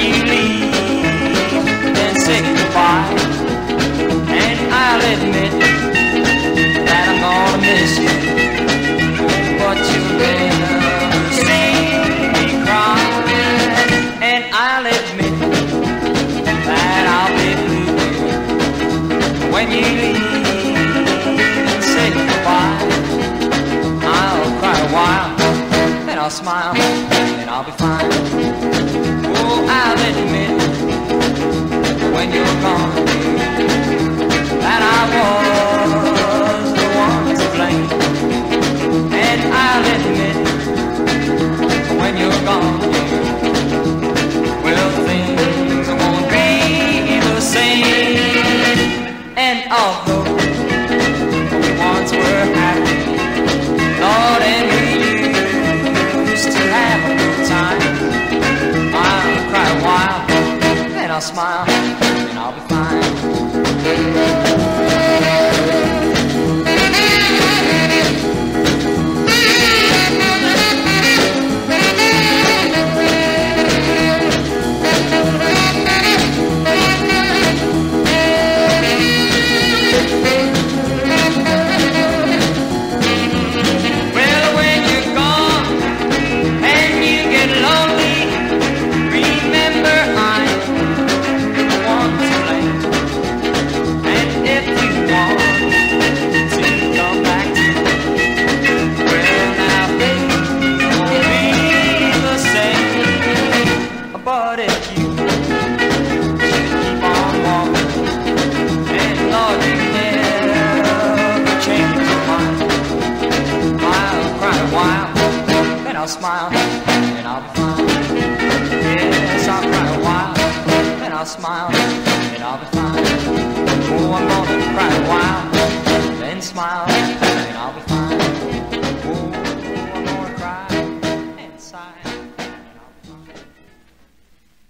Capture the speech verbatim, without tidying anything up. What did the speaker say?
you leave, then say goodbye. And I'll admit that I'm gonna miss you, but you'll never see me cry. And I'll admit that I'll be blue when you leave and say goodbye. I'll cry a while, then I'll smile, and I'll be fine. Oh, I'll admit when you're gone that I was the one to blame. And I'll admit when you're gone, well, things won't be the same. And although we once were happy, Lord, and we used to have a good time, I'll cry a while, then I'll smile, and I'll be fine. But if you keep on walking, and Lord, you never change your mind, I'll cry a while, then I'll smile, and I'll be fine. Yes, I'll cry a while, then I'll smile, and I'll be fine. Oh, I'm gonna cry a while, then smile, and I'll be fine.